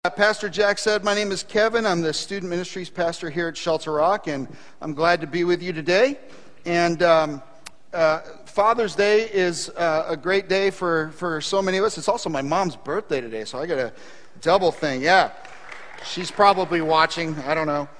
Pastor Jack said, my name is Kevin. I'm the student ministries pastor here at Shelter Rock, and I'm glad to be with you today. And Father's Day is a great day for so many of us. It's also my mom's birthday today, so I got a double thing. Yeah, she's probably watching. I don't know.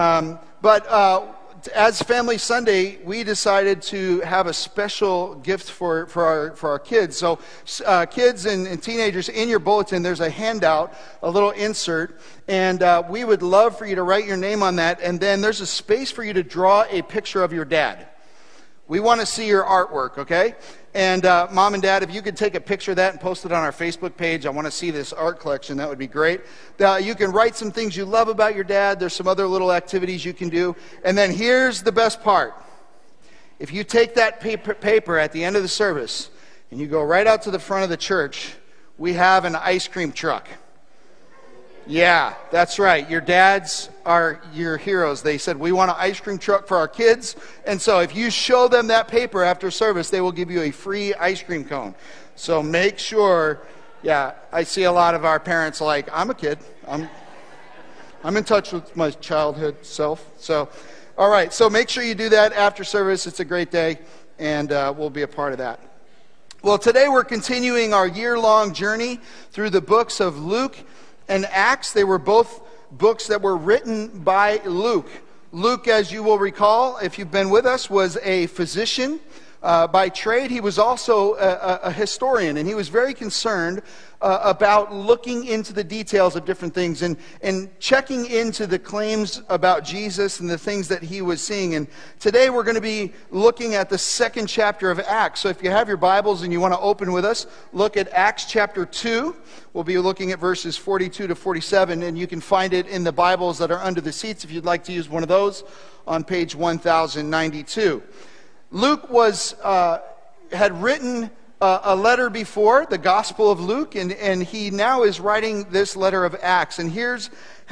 But as Family Sunday, we decided to have a special gift for our kids. So kids and teenagers, in your bulletin, there's a handout, a little insert, and we would love for you to write your name on that, and then there's a space for you to draw a picture of your dad. We want to see your artwork, okay? And Mom and Dad, if you could take a picture of that and post it on our Facebook page, I want to see this art collection. That would be great. You can write some things you love about your dad. There's some other little activities you can do. And then here's the best part. If you take that paper at the end of the service and you go right out to the front of the church, we have an ice cream truck. Yeah, that's right. Your dads are your heroes. They said, we want an ice cream truck for our kids. And so if you show them that paper after service, they will give you a free ice cream cone. So make sure, I see a lot of our parents like, I'm a kid. I'm in touch with my childhood self. So, all right. So make sure you do that after service. It's a great day, and we'll be a part of that. Well, today we're continuing our year-long journey through the books of Luke and Acts. They were both books that were written by Luke. Luke, as you will recall, if you've been with us, was a physician by trade. He was also a historian, and he was very concerned about looking into the details of different things and checking into the claims about Jesus and the things that he was seeing. And today we're going to be looking at the second chapter of Acts. So if you have your Bibles and you want to open with us, look at Acts chapter 2. We'll be looking at verses 42 to 47, and you can find it in the Bibles that are under the seats if you'd like to use one of those on page 1092. Luke had written a letter before, the Gospel of Luke, and he now is writing this letter of Acts. And here's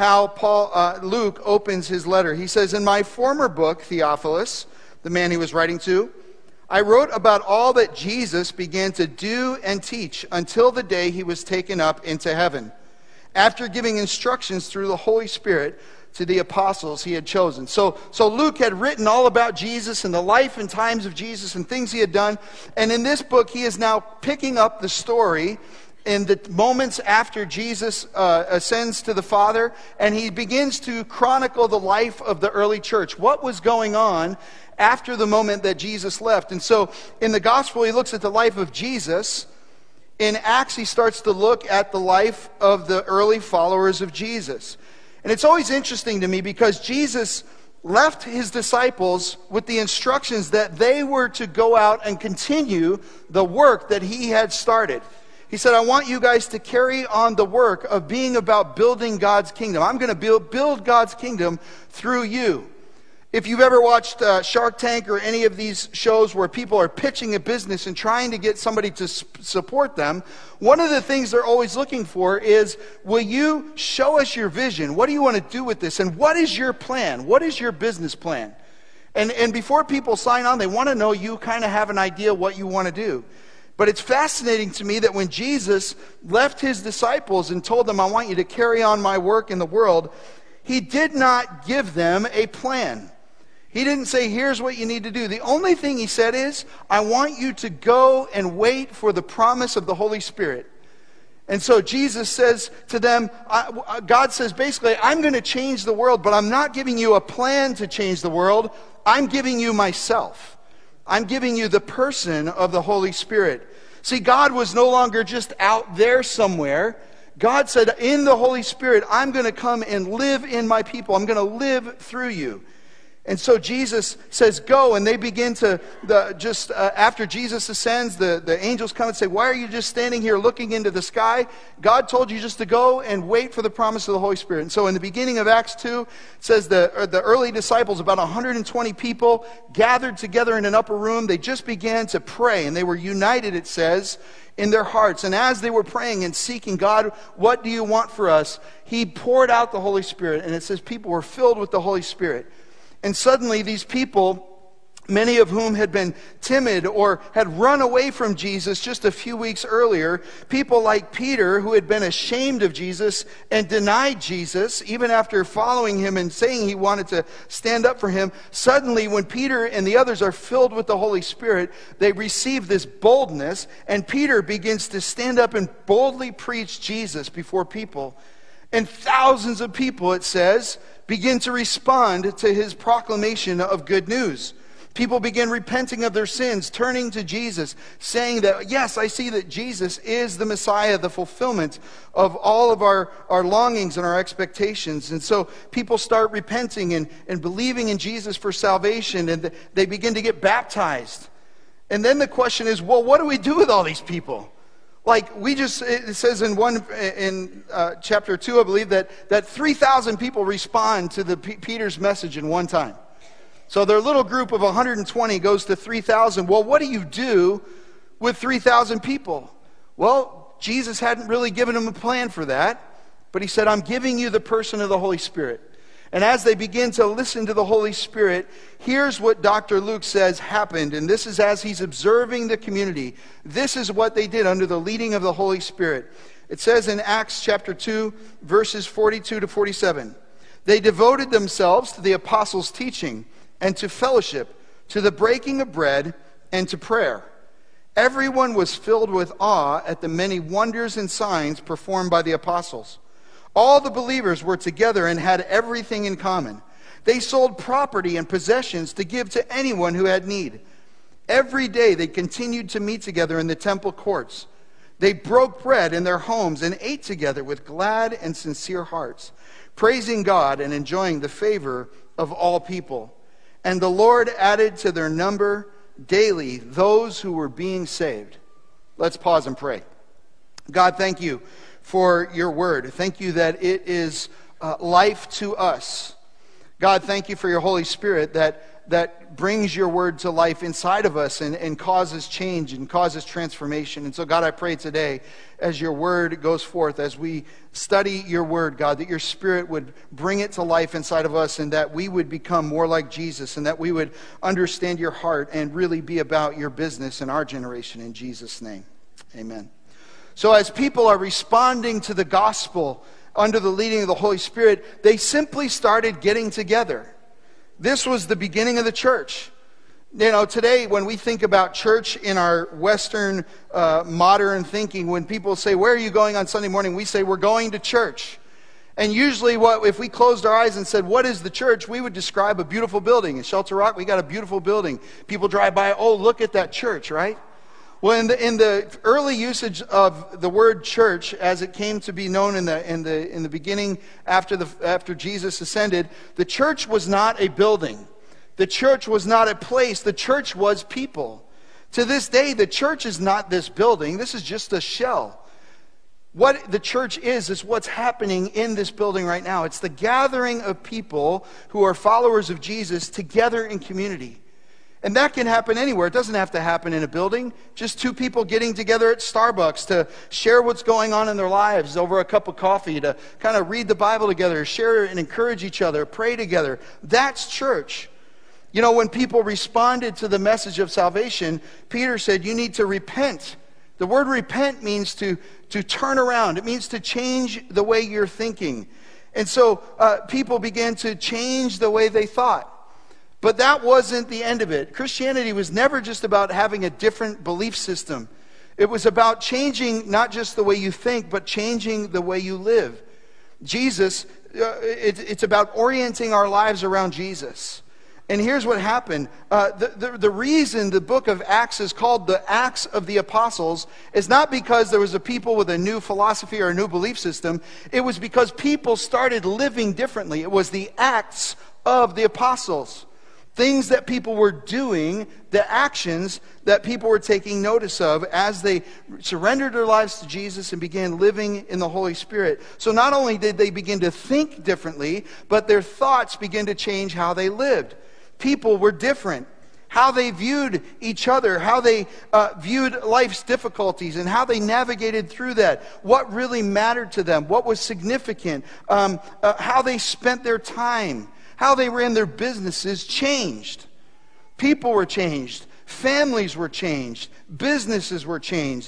how Luke opens his letter. He says, in my former book, Theophilus, the man he was writing to, I wrote about all that Jesus began to do and teach until the day he was taken up into heaven, after giving instructions through the Holy Spirit to the apostles he had chosen. So Luke had written all about Jesus and the life and times of Jesus and things he had done. And in this book, he is now picking up the story in the moments after Jesus ascends to the Father, and he begins to chronicle the life of the early church. What was going on after the moment that Jesus left? And so in the gospel, he looks at the life of Jesus. In Acts, he starts to look at the life of the early followers of Jesus. And it's always interesting to me because Jesus left his disciples with the instructions that they were to go out and continue the work that he had started. He said, I want you guys to carry on the work of being about building God's kingdom. I'm going to build God's kingdom through you. If you've ever watched Shark Tank or any of these shows where people are pitching a business and trying to get somebody to support them, one of the things they're always looking for is, will you show us your vision? What do you want to do with this? And what is your plan? What is your business plan? And before people sign on, they want to know you kind of have an idea what you want to do. But it's fascinating to me that when Jesus left his disciples and told them, I want you to carry on my work in the world, he did not give them a plan. He didn't say, here's what you need to do. The only thing he said is, I want you to go and wait for the promise of the Holy Spirit. And so Jesus says to them, God says basically, I'm going to change the world, but I'm not giving you a plan to change the world. I'm giving you myself. I'm giving you the person of the Holy Spirit. See, God was no longer just out there somewhere. God said, in the Holy Spirit, I'm going to come and live in my people. I'm going to live through you. And so Jesus says, go, and they begin to, after Jesus ascends, the angels come and say, why are you just standing here looking into the sky? God told you just to go and wait for the promise of the Holy Spirit. And so in the beginning of Acts 2, it says the early disciples, about 120 people, gathered together in an upper room. They just began to pray, and they were united, it says, in their hearts. And as they were praying and seeking God, what do you want for us? He poured out the Holy Spirit, and it says people were filled with the Holy Spirit. And suddenly these people many of whom had been timid or had run away from Jesus just a few weeks earlier. People like Peter, who had been ashamed of Jesus and denied Jesus, even after following him and saying he wanted to stand up for him. Suddenly, when Peter and the others are filled with the Holy Spirit, they receive this boldness, and Peter begins to stand up and boldly preach Jesus before people. And thousands of people, it says, begin to respond to his proclamation of good news. People begin repenting of their sins, turning to Jesus, saying that, yes, I see that Jesus is the Messiah, the fulfillment of all of our longings and our expectations. And so people start repenting and believing in Jesus for salvation, and they begin to get baptized. And then the question is, well, what do we do with all these people? Like it says in chapter 2, I believe, that 3,000 people respond to Peter's message in one time. So their little group of 120 goes to 3,000. Well, what do you do with 3,000 people? Well, Jesus hadn't really given them a plan for that, but he said, I'm giving you the person of the Holy Spirit. And as they begin to listen to the Holy Spirit, here's what Dr. Luke says happened, and this is as he's observing the community. This is what they did under the leading of the Holy Spirit. It says in Acts chapter 2, verses 42 to 47, they devoted themselves to the apostles' teaching and to fellowship, to the breaking of bread, and to prayer. Everyone was filled with awe at the many wonders and signs performed by the apostles. All the believers were together and had everything in common. They sold property and possessions to give to anyone who had need. Every day they continued to meet together in the temple courts. They broke bread in their homes and ate together with glad and sincere hearts, praising God and enjoying the favor of all people. And the Lord added to their number daily those who were being saved. Let's pause and pray. God, thank you for your word. Thank you that it is life to us. God, thank you for your Holy Spirit that brings your word to life inside of us and causes change and causes transformation. And so, God, I pray today as your word goes forth, as we study your word, God, that your Spirit would bring it to life inside of us and that we would become more like Jesus and that we would understand your heart and really be about your business in our generation. In Jesus' name, amen. So as people are responding to the gospel under the leading of the Holy Spirit, they simply started getting together. This was the beginning of the church. You know, today when we think about church in our Western modern thinking, when people say, where are you going on Sunday morning? We say, we're going to church. And usually if we closed our eyes and said, what is the church? We would describe a beautiful building. In Shelter Rock, we got a beautiful building. People drive by, oh, look at that church, right? Well, in the early usage of the word church, as it came to be known in the beginning after Jesus ascended, the church was not a building. The church was not a place. The church was people. To this day, the church is not this building. This is just a shell. What the church is what's happening in this building right now. It's the gathering of people who are followers of Jesus together in community. And that can happen anywhere. It doesn't have to happen in a building. Just two people getting together at Starbucks to share what's going on in their lives over a cup of coffee, to kind of read the Bible together, share and encourage each other, pray together. That's church. You know, when people responded to the message of salvation, Peter said, you need to repent. The word repent means to turn around. It means to change the way you're thinking. And so people began to change the way they thought. But that wasn't the end of it. Christianity was never just about having a different belief system. It was about changing not just the way you think, but changing the way you live. Jesus, it's about orienting our lives around Jesus. And here's what happened. The reason the book of Acts is called the Acts of the Apostles is not because there was a people with a new philosophy or a new belief system. It was because people started living differently. It was the Acts of the Apostles. Things that people were doing, the actions that people were taking notice of as they surrendered their lives to Jesus and began living in the Holy Spirit. So not only did they begin to think differently, but their thoughts began to change how they lived. People were different. How they viewed each other, how they viewed life's difficulties, and how they navigated through that. What really mattered to them, what was significant, how they spent their time, how they ran their businesses changed. People were changed. Families were changed. Businesses were changed.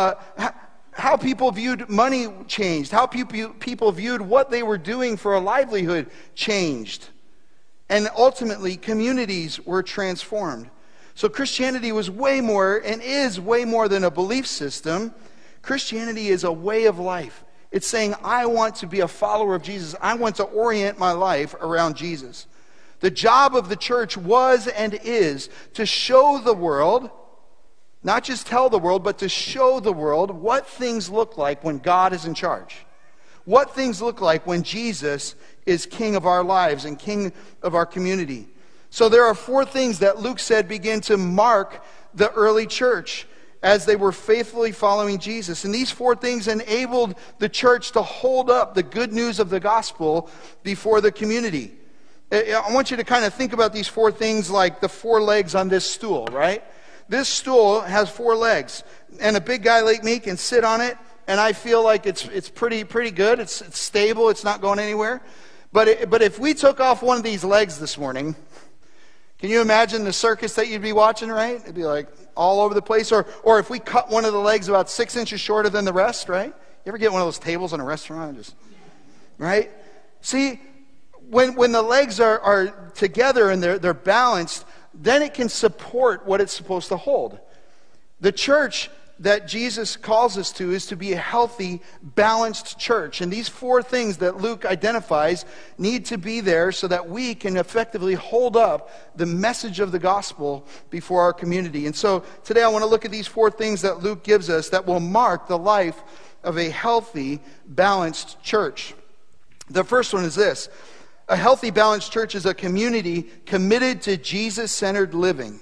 How people viewed money changed. How people viewed what they were doing for a livelihood changed. And ultimately, communities were transformed. So Christianity was way more and is way more than a belief system. Christianity is a way of life. It's saying, I want to be a follower of Jesus. I want to orient my life around Jesus. The job of the church was and is to show the world, not just tell the world, but to show the world what things look like when God is in charge. What things look like when Jesus is king of our lives and king of our community. So there are 4 things that Luke said begin to mark the early church as they were faithfully following Jesus. And these 4 things enabled the church to hold up the good news of the gospel before the community. I want you to kind of think about these 4 things like the 4 legs on this stool, right? This stool has 4 legs, and a big guy like me can sit on it, and I feel like it's pretty good. It's stable. It's not going anywhere. But if we took off one of these legs this morning, can you imagine the circus that you'd be watching, right? It'd be like all over the place. Or if we cut one of the legs about 6 inches shorter than the rest, right? You ever get one of those tables in a restaurant? Right? See, when the legs are together and they're balanced, then it can support what it's supposed to hold. The church that Jesus calls us to is to be a healthy, balanced church. And these 4 things that Luke identifies need to be there so that we can effectively hold up the message of the gospel before our community. And so today I want to look at these 4 things that Luke gives us that will mark the life of a healthy, balanced church. The first one is this. A healthy, balanced church is a community committed to Jesus-centered living.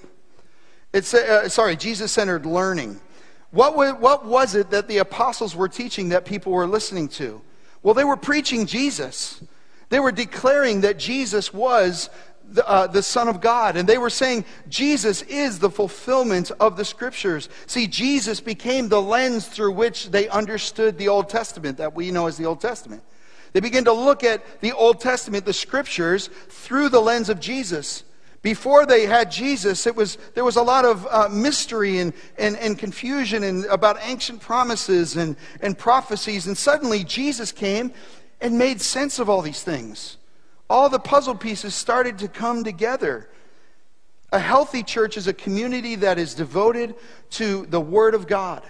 Jesus-centered learning. What was it that the apostles were teaching that people were listening to? Well, they were preaching Jesus. They were declaring that Jesus was the Son of God. And they were saying Jesus is the fulfillment of the Scriptures. See, Jesus became the lens through which they understood the Old Testament that we know as the Old Testament. They began to look at the Old Testament, the Scriptures, through the lens of Jesus. Before they had Jesus, there was a lot of mystery and confusion and about ancient promises and prophecies. And suddenly Jesus came and made sense of all these things. All the puzzle pieces started to come together. A healthy church is a community that is devoted to the Word of God.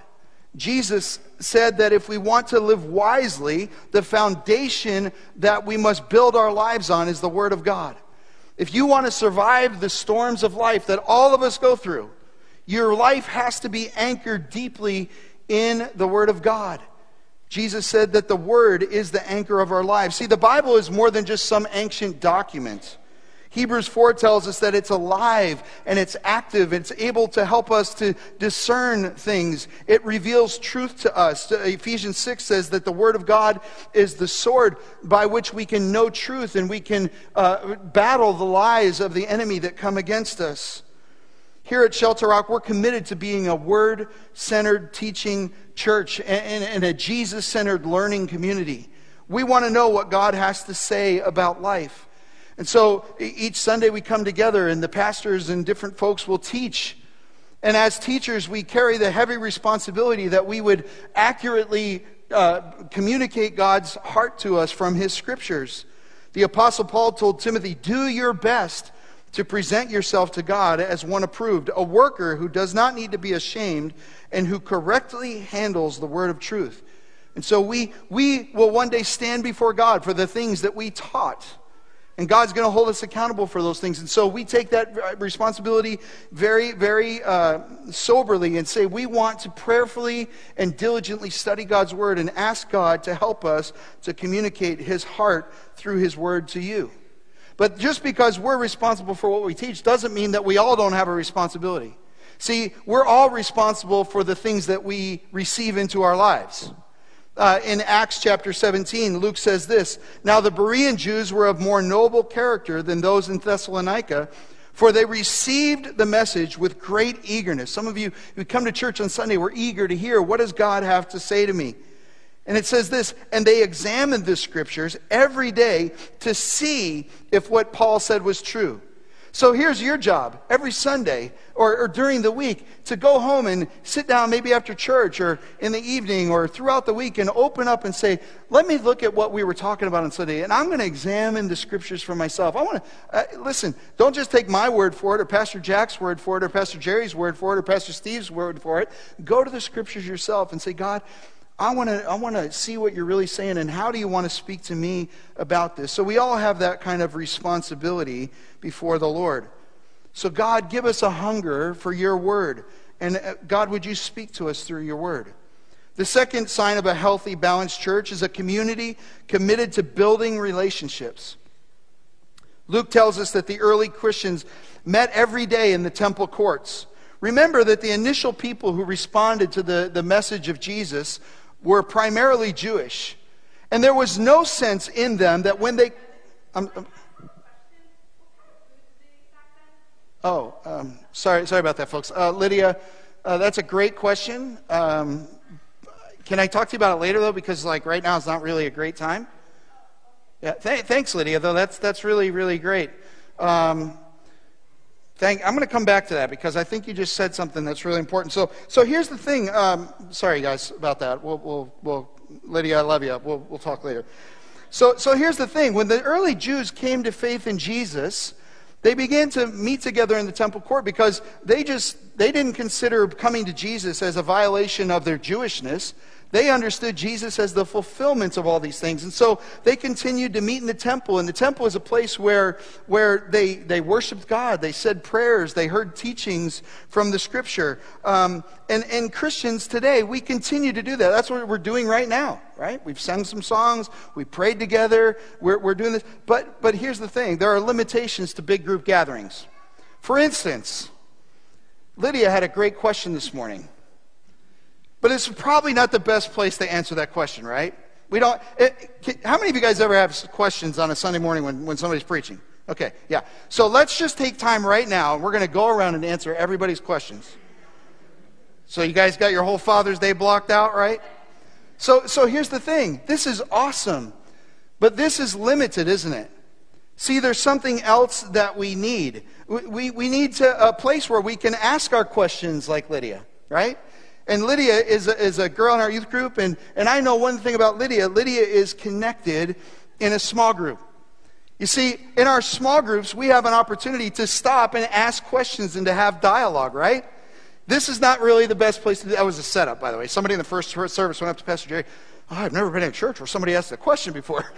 Jesus said that if we want to live wisely, the foundation that we must build our lives on is the Word of God. If you want to survive the storms of life that all of us go through, your life has to be anchored deeply in the Word of God. Jesus said that the Word is the anchor of our lives. See, the Bible is more than just some ancient document. Hebrews 4 tells us that it's alive and it's active. It's able to help us to discern things. It reveals truth to us. Ephesians 6 says that the Word of God is the sword by which we can know truth and we can battle the lies of the enemy that come against us. Here at Shelter Rock, we're committed to being a Word-centered teaching church and a Jesus-centered learning community. We want to know what God has to say about life. And so each Sunday we come together and the pastors and different folks will teach. And as teachers, we carry the heavy responsibility that we would accurately communicate God's heart to us from His Scriptures. The Apostle Paul told Timothy, do your best to present yourself to God as one approved, a worker who does not need to be ashamed and who correctly handles the word of truth. And so we will one day stand before God for the things that we taught. And God's going to hold us accountable for those things. And so we take that responsibility very, very soberly and say we want to prayerfully and diligently study God's Word and ask God to help us to communicate His heart through His Word to you. But just because we're responsible for what we teach doesn't mean that we all don't have a responsibility. See, we're all responsible for the things that we receive into our lives. In Acts chapter 17, Luke says this, now the Berean Jews were of more noble character than those in Thessalonica, for they received the message with great eagerness. Some of you who come to church on Sunday were eager to hear, what does God have to say to me? And it says this, and they examined the Scriptures every day to see if what Paul said was true. So here's your job every Sunday or during the week to go home and sit down maybe after church or in the evening or throughout the week and open up and say, let me look at what we were talking about on Sunday, and I'm going to examine the scriptures for myself. I want to, listen, don't just take my word for it or Pastor Jack's word for it or Pastor Jerry's word for it or Pastor Steve's word for it. Go to the scriptures yourself and say, God, I want to see what you're really saying, and how do you want to speak to me about this? So we all have that kind of responsibility before the Lord. So God, give us a hunger for your word. And God, would you speak to us through your word? The second sign of a healthy, balanced church is a community committed to building relationships. Luke tells us that the early Christians met every day in the temple courts. Remember that the initial people who responded to the message of Jesus were primarily Jewish. And there was no sense in them that when they... sorry about that, folks. Lydia, that's a great question. Can I talk to you about it later, though? Because right now is not really a great time. Yeah, thanks, Lydia, though. That's really, really great. I'm going to come back to that because I think you just said something that's really important. So here's the thing. Sorry, guys, about that. We'll Lydia, I love you. We'll talk later. So here's the thing. When the early Jews came to faith in Jesus, they began to meet together in the temple court because they didn't consider coming to Jesus as a violation of their Jewishness. They understood Jesus as the fulfillment of all these things. And so they continued to meet in the temple. And the temple is a place where they worshiped God. They said prayers. They heard teachings from the Scripture. And Christians today, we continue to do that. That's what we're doing right now, right? We've sung some songs. We prayed together. We're doing this. But here's the thing. There are limitations to big group gatherings. For instance, Lydia had a great question this morning. But it's probably not the best place to answer that question, right? How many of you guys ever have questions on a Sunday morning when somebody's preaching? Okay, yeah. So let's just take time right now, and we're going to go around and answer everybody's questions. So you guys got your whole Father's Day blocked out, right? So here's the thing. This is awesome, but this is limited, isn't it? See, there's something else that we need. We need a place where we can ask our questions like Lydia, right? And Lydia is a girl in our youth group, and I know one thing about Lydia. Lydia is connected in a small group. You see, in our small groups, we have an opportunity to stop and ask questions and to have dialogue, right? This is not really the best place to do that. That was a setup, by the way. Somebody in the first service went up to Pastor Jerry, I've never been in a church where somebody asked a question before.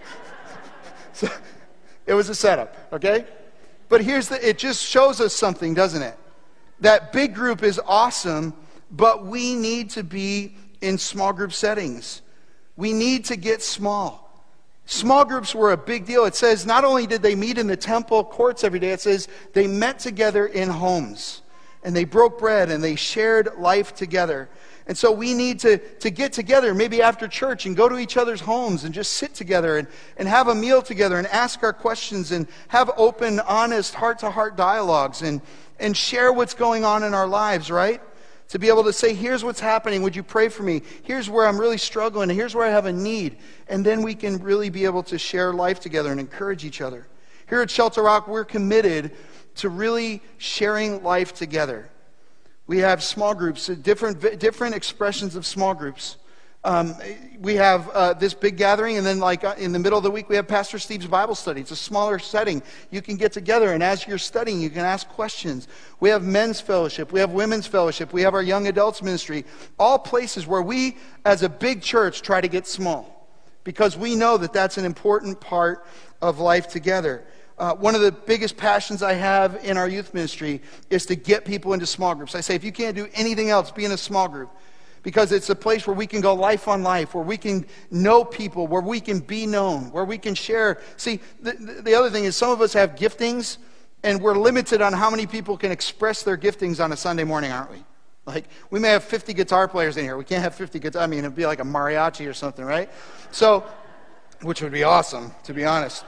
So it was a setup, okay? But it just shows us something, doesn't it? That big group is awesome, but we need to be in small group settings. We need to get small. Small groups were a big deal. It says not only did they meet in the temple courts every day, it says they met together in homes. And they broke bread and they shared life together. And so we need to get together maybe after church and go to each other's homes and just sit together and have a meal together and ask our questions and have open, honest, heart-to-heart dialogues and share what's going on in our lives, right? To be able to say, here's what's happening. Would you pray for me? Here's where I'm really struggling. Here's where I have a need. And then we can really be able to share life together and encourage each other. Here at Shelter Rock, we're committed to really sharing life together. We have small groups, different expressions of small groups. We have this big gathering, and then in the middle of the week, we have Pastor Steve's Bible study. It's a smaller setting. You can get together, and as you're studying, you can ask questions. We have men's fellowship. We have women's fellowship. We have our young adults ministry. All places where we, as a big church, try to get small, because we know that that's an important part of life together. One of the biggest passions I have in our youth ministry is to get people into small groups. I say, if you can't do anything else, be in a small group. Because it's a place where we can go life on life, where we can know people, where we can be known, where we can share. See, the other thing is some of us have giftings, and we're limited on how many people can express their giftings on a Sunday morning, aren't we? Like, we may have 50 guitar players in here. We can't have 50 guitar. I mean, it'd be like a mariachi or something, right? So, which would be awesome, to be honest.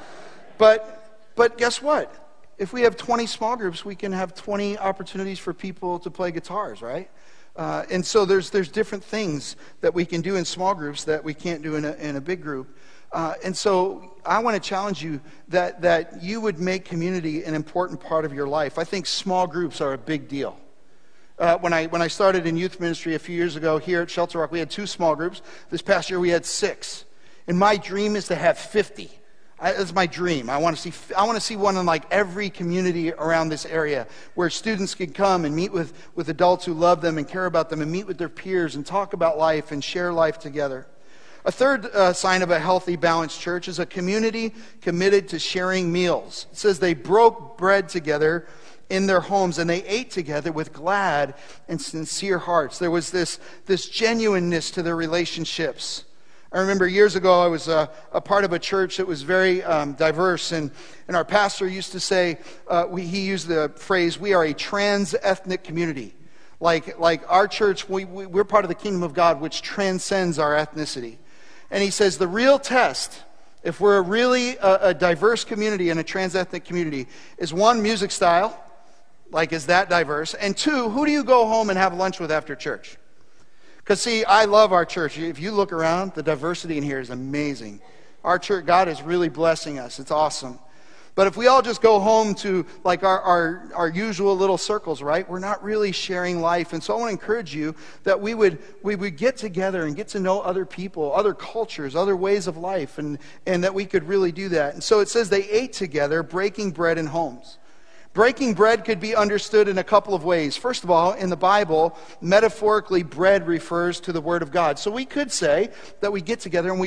But guess what? If we have 20 small groups, we can have 20 opportunities for people to play guitars, right? And so there's different things that we can do in small groups that we can't do in a big group. And so I want to challenge you that you would make community an important part of your life. I think small groups are a big deal. When I started in youth ministry a few years ago here at Shelter Rock, we had 2 small groups. This past year we had 6. And my dream is to have 50. That's my dream. I want to see one in like every community around this area where students can come and meet with adults who love them and care about them and meet with their peers and talk about life and share life together. A third sign of a healthy, balanced church is a community committed to sharing meals. It says they broke bread together in their homes and they ate together with glad and sincere hearts. There was this genuineness to their relationships. I remember years ago I was a part of a church that was very diverse, and our pastor used to say, he used the phrase, we are a trans-ethnic community. Like our church, we're part of the kingdom of God, which transcends our ethnicity. And he says the real test, if we're really a diverse community and a trans-ethnic community, is 1, music style, like is that diverse, and 2, who do you go home and have lunch with after church? Because see, I love our church. If you look around, the diversity in here is amazing. Our church, God is really blessing us. It's awesome. But if we all just go home to like our usual little circles, right? We're not really sharing life. And so I want to encourage you that we would get together and get to know other people, other cultures, other ways of life, and that we could really do that. And so it says they ate together, breaking bread in homes. Breaking bread could be understood in a couple of ways. First of all, in the Bible, metaphorically, bread refers to the Word of God. So we could say that we get together and we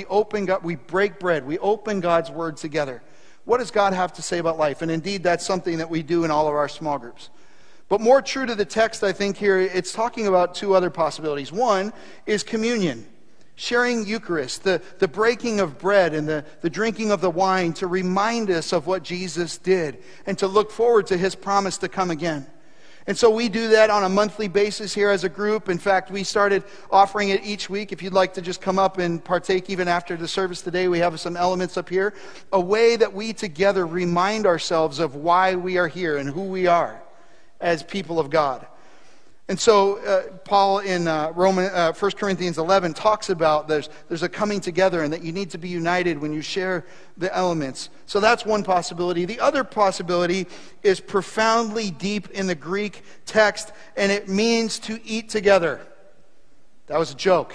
break bread. We open God's Word together. What does God have to say about life? And indeed, that's something that we do in all of our small groups. But more true to the text, I think here, it's talking about 2 other possibilities. One is communion. Sharing Eucharist, the breaking of bread and the drinking of the wine to remind us of what Jesus did and to look forward to His promise to come again. And so we do that on a monthly basis here as a group. In fact, we started offering it each week. If you'd like to just come up and partake even after the service today, we have some elements up here. A way that we together remind ourselves of why we are here and who we are as people of God. And so Paul in 1 Corinthians 11 talks about there's a coming together and that you need to be united when you share the elements. So that's one possibility. The other possibility is profoundly deep in the Greek text, and it means to eat together. That was a joke.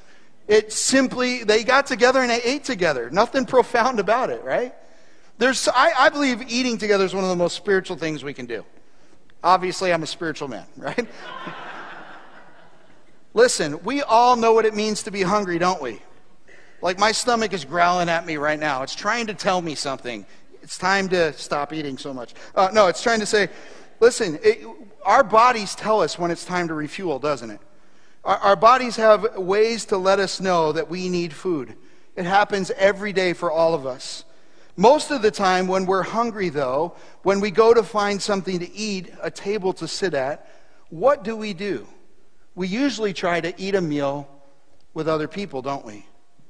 It simply, they got together and they ate together. Nothing profound about it, right? I believe eating together is one of the most spiritual things we can do. Obviously, I'm a spiritual man, right? Listen, we all know what it means to be hungry, don't we? Like my stomach is growling at me right now. It's trying to tell me something. It's time to stop eating so much. No, it's trying to say, listen, our bodies tell us when it's time to refuel, doesn't it? Our bodies have ways to let us know that we need food. It happens every day for all of us. Most of the time when we're hungry, though, when we go to find something to eat, a table to sit at, what do? We usually try to eat a meal with other people, don't we?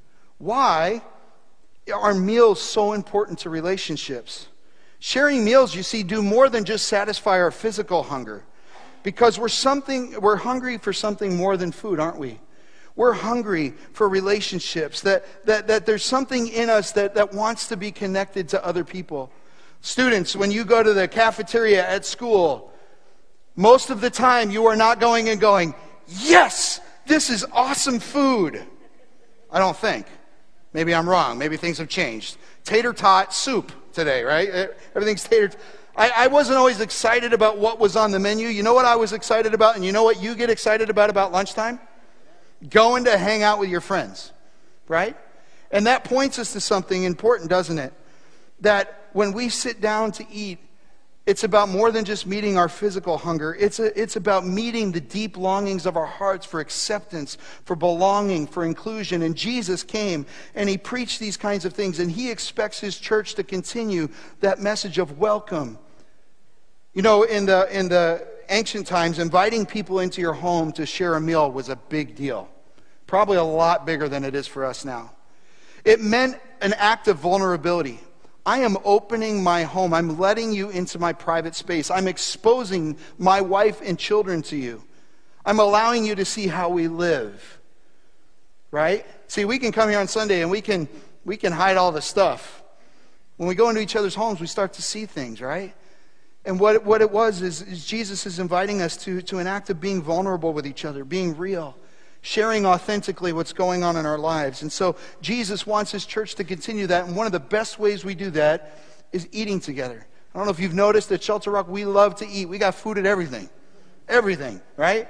Why are meals so important to relationships? Sharing meals, you see, do more than just satisfy our physical hunger. Because we're hungry for something more than food, aren't we? We're hungry for relationships, that there's something in us that wants to be connected to other people. Students, when you go to the cafeteria at school, most of the time you are not going and going, yes, this is awesome food. I don't think. Maybe I'm wrong. Maybe things have changed. Tater tot soup today, right? Everything's tater. I wasn't always excited about what was on the menu. You know what I was excited about? And you know what you get excited about lunchtime? Going to hang out with your friends, right? And that points us to something important, doesn't it? That when we sit down to eat, it's about more than just meeting our physical hunger. It's about meeting the deep longings of our hearts for acceptance, for belonging, for inclusion. And Jesus came and He preached these kinds of things, and He expects His church to continue that message of welcome. You know, in the ancient times, inviting people into your home to share a meal was a big deal. Probably a lot bigger than it is for us now. It meant an act of vulnerability. I am opening my home. I'm letting you into my private space. I'm exposing my wife and children to you. I'm allowing you to see how we live. Right? See, we can come here on Sunday and we can we can hide all the stuff. When we go into each other's homes, we start to see things, right? And what it was is Jesus is inviting us to an act of being vulnerable with each other, being real, sharing authentically what's going on in our lives. And so Jesus wants his church to continue that. And one of the best ways we do that is eating together. I don't know if you've noticed at Shelter Rock, we love to eat. We got food at everything. Everything, right?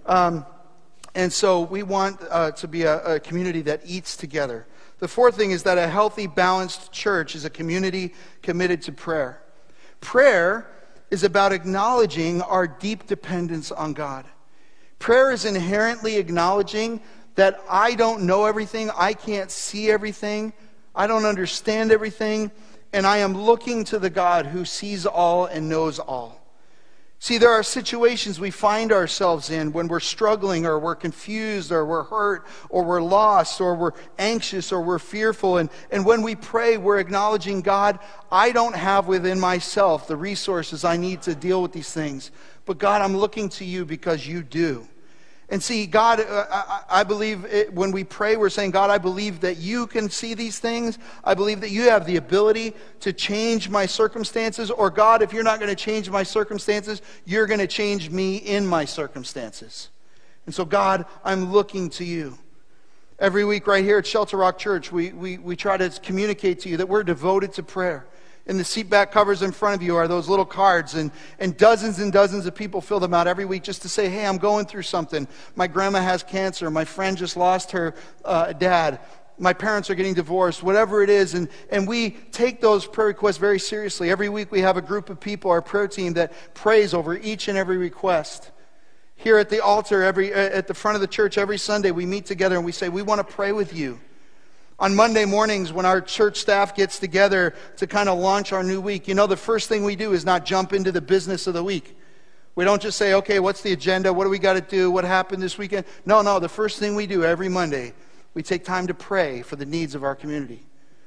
And so we want to be a community that eats together. The fourth thing is that a healthy, balanced church is a community committed to prayer. Prayer is about acknowledging our deep dependence on God. Prayer is inherently acknowledging that I don't know everything, I can't see everything, I don't understand everything, and I am looking to the God who sees all and knows all. See, there are situations we find ourselves in when we're struggling or we're confused or we're hurt or we're lost or we're anxious or we're fearful. And when we pray, we're acknowledging, God, I don't have within myself the resources I need to deal with these things. But God, I'm looking to you because you do. And see, God, I believe when we pray, we're saying, God, I believe that you can see these things. I believe that you have the ability to change my circumstances. Or God, if you're not going to change my circumstances, you're going to change me in my circumstances. And so, God, I'm looking to you. Every week right here at Shelter Rock Church, we try to communicate to you that we're devoted to prayer. In the seat back covers in front of you are those little cards, and dozens of people fill them out every week just to say, hey, I'm going through something. My grandma has cancer. My friend just lost her dad. My parents are getting divorced. Whatever it is, and we take those prayer requests very seriously. Every week we have a group of people, our prayer team, that prays over each and every request. Here at the altar, at the front of the church, every Sunday we meet together and we say, we want to pray with you. On Monday mornings, when our church staff gets together to kind of launch our new week, you know, the first thing we do is not jump into the business of the week. We don't just say, okay, what's the agenda? What do we got to do? What happened this weekend? No, the first thing we do every Monday, we take time to pray for the needs of our community.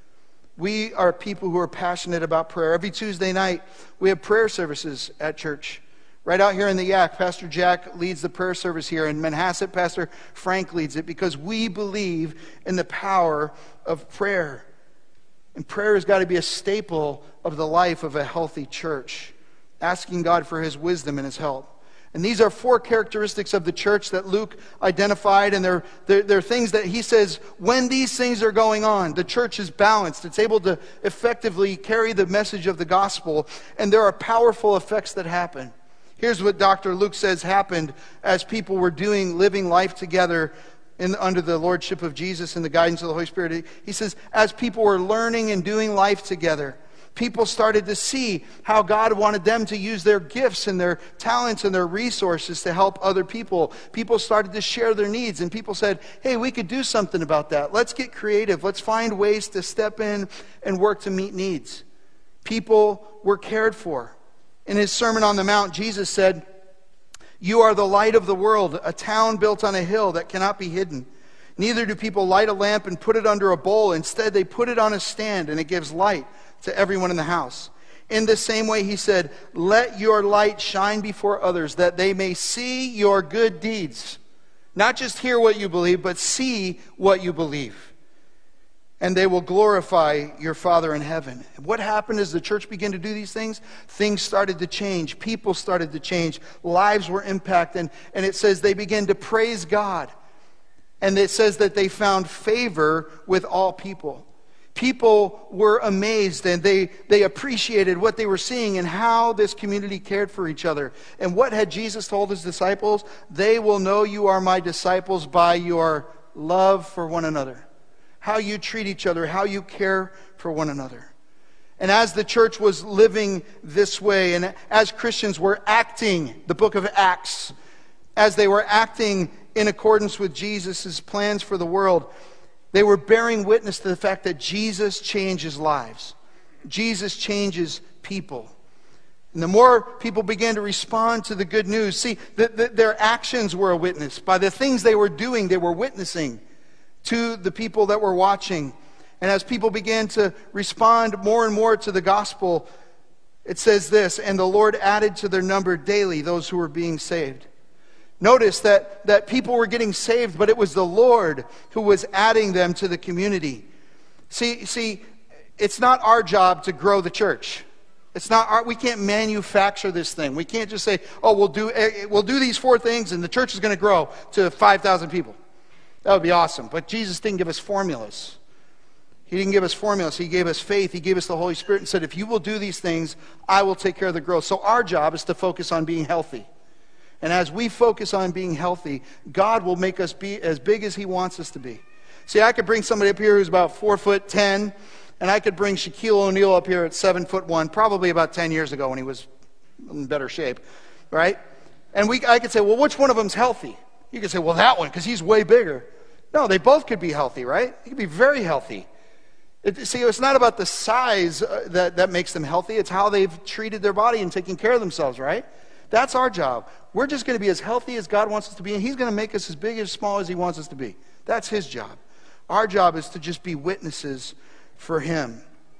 We are people who are passionate about prayer. Every Tuesday night, we have prayer services at church. Right out here in the Yak, Pastor Jack leads the prayer service here. In Manhasset, Pastor Frank leads it because we believe in the power of prayer. And prayer has got to be a staple of the life of a healthy church, asking God for his wisdom and his help. And these are 4 characteristics of the church that Luke identified, and they're things that he says, when these things are going on, the church is balanced. It's able to effectively carry the message of the gospel, and there are powerful effects that happen. Here's what Dr. Luke says happened as people were living life together under the lordship of Jesus and the guidance of the Holy Spirit. He says, as people were learning and doing life together, people started to see how God wanted them to use their gifts and their talents and their resources to help other people. People started to share their needs, and people said, hey, we could do something about that. Let's get creative. Let's find ways to step in and work to meet needs. People were cared for. In his Sermon on the Mount, Jesus said, you are the light of the world, a town built on a hill that cannot be hidden. Neither do people light a lamp and put it under a bowl. Instead, they put it on a stand, and it gives light to everyone in the house. In the same way, he said, let your light shine before others, that they may see your good deeds. Not just hear what you believe, but see what you believe. And they will glorify your Father in heaven. What happened as the church began to do these things? Things started to change. People started to change. Lives were impacted. And it says they began to praise God. And it says that they found favor with all people. People were amazed, and they appreciated what they were seeing and how this community cared for each other. And what had Jesus told his disciples? They will know you are my disciples by your love for one another. How you treat each other, how you care for one another. And as the church was living this way, and as Christians were acting, the book of Acts, as they were acting in accordance with Jesus' plans for the world, they were bearing witness to the fact that Jesus changes lives. Jesus changes people. And the more people began to respond to the good news, see, their actions were a witness. By the things they were doing, they were witnessing to the people that were watching. And as people began to respond more and more to the gospel, it says this, and the Lord added to their number daily those who were being saved. Notice that people were getting saved, but it was the Lord who was adding them to the community. See, it's not our job to grow the church. We can't manufacture this thing. We can't just say, oh, we'll do these 4 things and the church is going to grow to 5,000 people. That would be awesome. But Jesus didn't give us formulas. He didn't give us formulas. He gave us faith. He gave us the Holy Spirit and said, if you will do these things, I will take care of the growth. So our job is to focus on being healthy. And as we focus on being healthy, God will make us be as big as He wants us to be. See, I could bring somebody up here who's about 4'10", and I could bring Shaquille O'Neal up here at 7'1", probably about 10 years ago when he was in better shape, right? And I could say, well, which one of them's healthy? You could say, well, that one, because he's way bigger. No, they both could be healthy, right? They could be very healthy. See, it's not about the size that makes them healthy. It's how they've treated their body and taken care of themselves, right? That's our job. We're just going to be as healthy as God wants us to be, and He's going to make us as big as small as He wants us to be. That's His job. Our job is to just be witnesses for Him.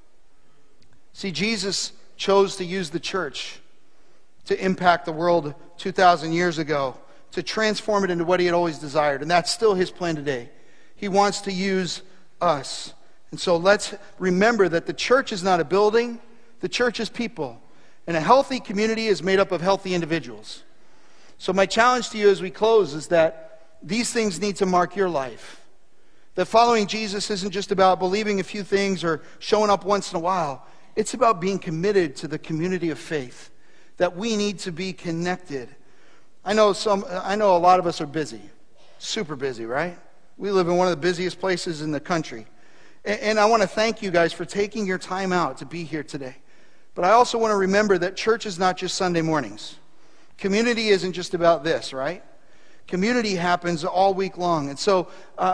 See, Jesus chose to use the church to impact the world 2,000 years ago, to transform it into what He had always desired, and that's still His plan today. He wants to use us. And so let's remember that the church is not a building, the church is people. And a healthy community is made up of healthy individuals. So my challenge to you as we close is that these things need to mark your life. That following Jesus isn't just about believing a few things or showing up once in a while. It's about being committed to the community of faith. That we need to be connected. I know a lot of us are busy. Super busy, right? We live in one of the busiest places in the country. And I want to thank you guys for taking your time out to be here today. But I also want to remember that church is not just Sunday mornings. Community isn't just about this, right? Community happens all week long. And so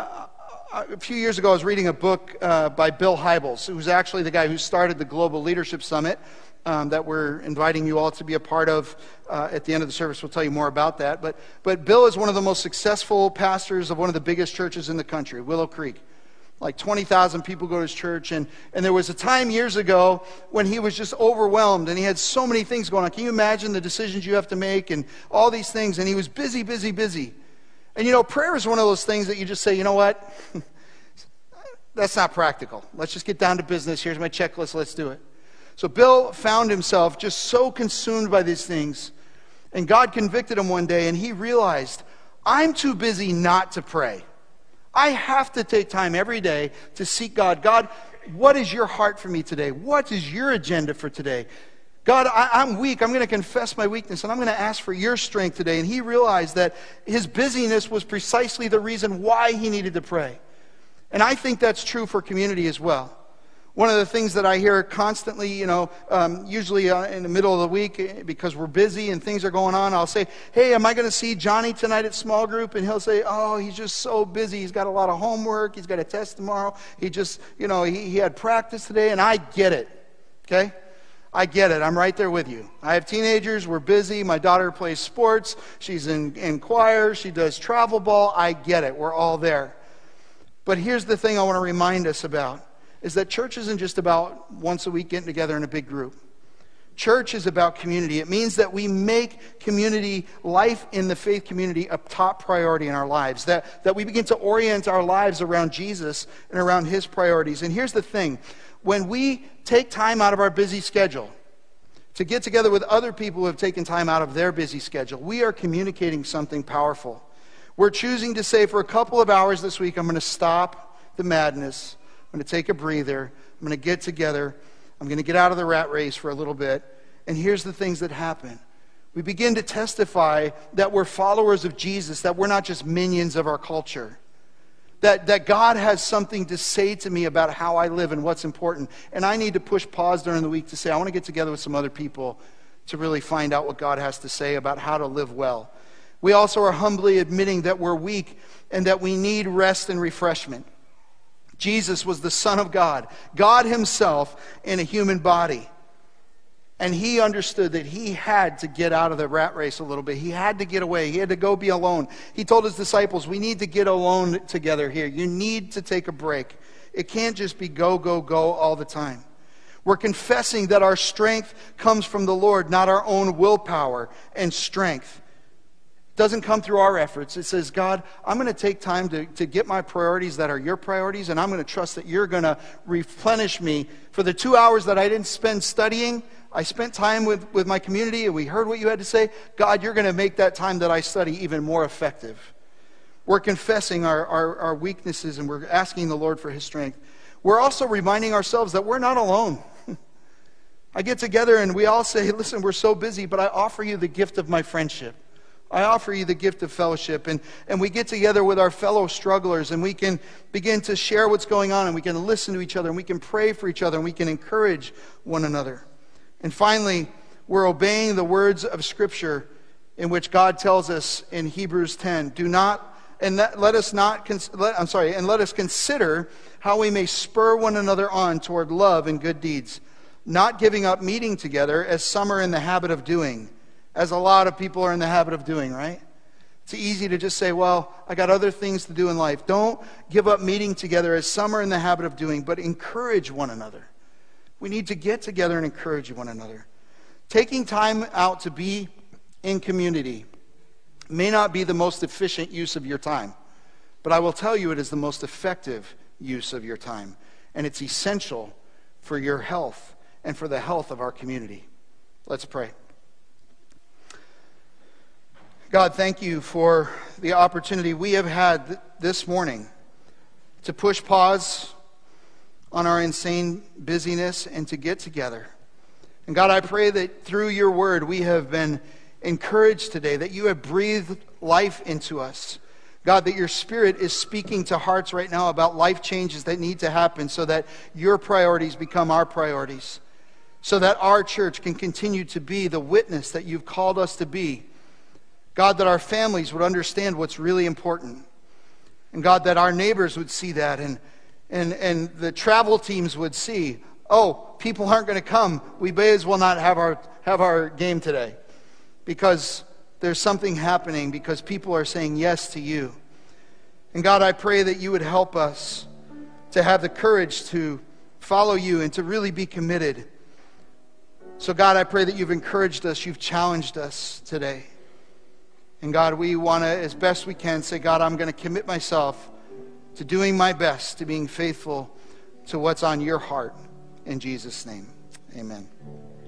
a few years ago, I was reading a book by Bill Hybels, who's actually the guy who started the Global Leadership Summit that we're inviting you all to be a part of at the end of the service. We'll tell you more about that. But Bill is one of the most successful pastors of one of the biggest churches in the country, Willow Creek. Like 20,000 people go to his church. And there was a time years ago when he was just overwhelmed and he had so many things going on. Can you imagine the decisions you have to make and all these things? And he was busy. And prayer is one of those things that you just say, you know what? That's not practical. Let's just get down to business. Here's my checklist. Let's do it. So Bill found himself just so consumed by these things. And God convicted him one day and he realized, I'm too busy not to pray. I have to take time every day to seek God. God, what is your heart for me today? What is your agenda for today? God, I'm weak. I'm going to confess my weakness, and I'm going to ask for your strength today. And he realized that his busyness was precisely the reason why he needed to pray. And I think that's true for community as well. One of the things that I hear constantly, usually in the middle of the week, because we're busy and things are going on, I'll say, hey, am I going to see Johnny tonight at small group? And he'll say, oh, he's just so busy. He's got a lot of homework. He's got a test tomorrow. He just, he had practice today. And I get it, okay? I get it. I'm right there with you. I have teenagers. We're busy. My daughter plays sports. She's in choir. She does travel ball. I get it. We're all there. But here's the thing I want to remind us about. Is that church isn't just about once a week getting together in a big group. Church is about community. It means that we make community, life in the faith community, a top priority in our lives. That we begin to orient our lives around Jesus and around His priorities. And here's the thing. When we take time out of our busy schedule to get together with other people who have taken time out of their busy schedule, we are communicating something powerful. We're choosing to say, for a couple of hours this week, I'm going to stop the madness. I'm going to take a breather. I'm going to get together. I'm going to get out of the rat race for a little bit. And here's the things that happen. We begin to testify that we're followers of Jesus, that we're not just minions of our culture. That God has something to say to me about how I live and what's important. And I need to push pause during the week to say, I want to get together with some other people to really find out what God has to say about how to live well. We also are humbly admitting that we're weak and that we need rest and refreshment. Jesus was the Son of God, God Himself in a human body. And He understood that He had to get out of the rat race a little bit. He had to get away. He had to go be alone. He told His disciples, we need to get alone together here. You need to take a break. It can't just be go, go, go all the time. We're confessing that our strength comes from the Lord, not our own willpower and strength. It doesn't come through our efforts. It says, God, I'm going to take time to get my priorities that are your priorities, and I'm going to trust that you're going to replenish me. For the 2 hours that I didn't spend studying, I spent time with my community, and we heard what you had to say. God, you're going to make that time that I study even more effective. We're confessing our weaknesses, and we're asking the Lord for his strength. We're also reminding ourselves that we're not alone. I get together and we all say, listen, we're so busy, but I offer you the gift of my friendship. I offer you the gift of fellowship. And we get together with our fellow strugglers, and we can begin to share what's going on, and we can listen to each other, and we can pray for each other, and we can encourage one another. And finally, we're obeying the words of Scripture in which God tells us in Hebrews 10, let us consider how we may spur one another on toward love and good deeds, not giving up meeting together as some are in the habit of doing, as a lot of people are in the habit of doing, right? It's easy to just say, well, I got other things to do in life. Don't give up meeting together as some are in the habit of doing, but encourage one another. We need to get together and encourage one another. Taking time out to be in community may not be the most efficient use of your time, but I will tell you it is the most effective use of your time, and it's essential for your health and for the health of our community. Let's pray. God, thank you for the opportunity we have had this morning to push pause on our insane busyness and to get together. And God, I pray that through your word we have been encouraged today, that you have breathed life into us. God, that your Spirit is speaking to hearts right now about life changes that need to happen so that your priorities become our priorities, so that our church can continue to be the witness that you've called us to be. God, that our families would understand what's really important. And God, that our neighbors would see that, and the travel teams would see, oh, people aren't going to come. We may as well not have our game today, because there's something happening, because people are saying yes to you. And God, I pray that you would help us to have the courage to follow you and to really be committed. So God, I pray that you've encouraged us, you've challenged us today. And God, we want to, as best we can, say, God, I'm going to commit myself to doing my best, to being faithful to what's on your heart. In Jesus' name, amen.